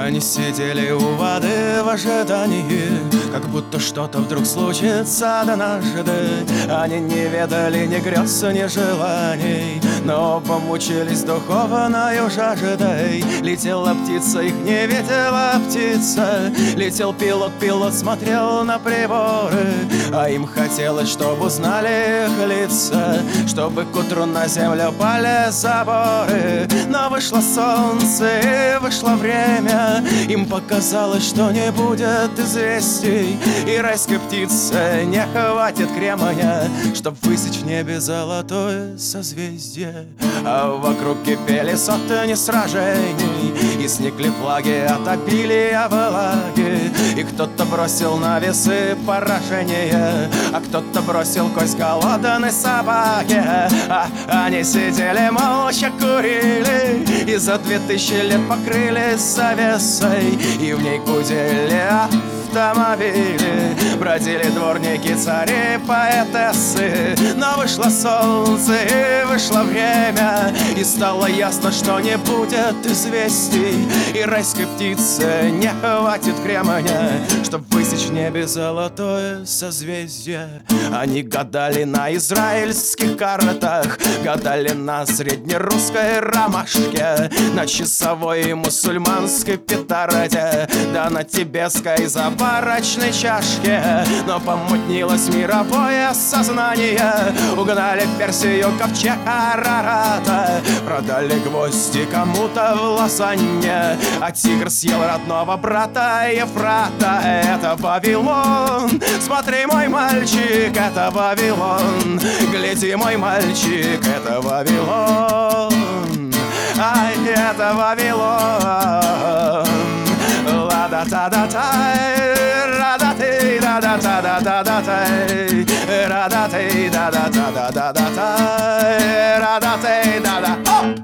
Они сидели у воды в ожидании, как будто что-то вдруг случится однажды. Они не ведали ни грез, ни желаний, но оба мучились духовною жаждой. Летела птица, их не видела птица. Летел пилот, пилот смотрел на приборы, а им хотелось, чтобы узнали их лица, чтобы к утру на землю пали заборы. Но вышло солнце и вышло время, им показалось, что не будет известий, и райской птице не хватит кремня, чтоб высечь в небе золотое созвездие. А вокруг кипели сотни сражений, и сникли флаги от обилия влаги. И кто-то бросил на весы поражение, а кто-то бросил кость голодной собаке. А они сидели молча, курили, и за 2000 лет покрылись завесой, и в ней гудели автомобили, бродили дворники, цари, поэтессы. Но вышло солнце и вышло время, и стало ясно, что не будет известий, и райской птице не хватит кремня, чтоб высечь в небе золотое созвездие. Они гадали на израильских картах, гадали на среднерусской ромашке, на часовой и мусульманской петарде, да на тибетской заварочной чашке. Но помутнилось мировое сознание, угнали в Персию ковчег Арарата, продали гвозди кому-то в Лозанне, а тигр съел родного брата Ефрата. Это Вавилон, смотри, мой мальчик, это Вавилон, гляди, мой мальчик, это Вавилон, ай, это Вавилон. Ла-да-та-да-тай, ра-да-тей, да-да-та-да-да-да-тай, ра-да-тей, да-да-та-да-да-да-тай, ра-да-тей, да-да.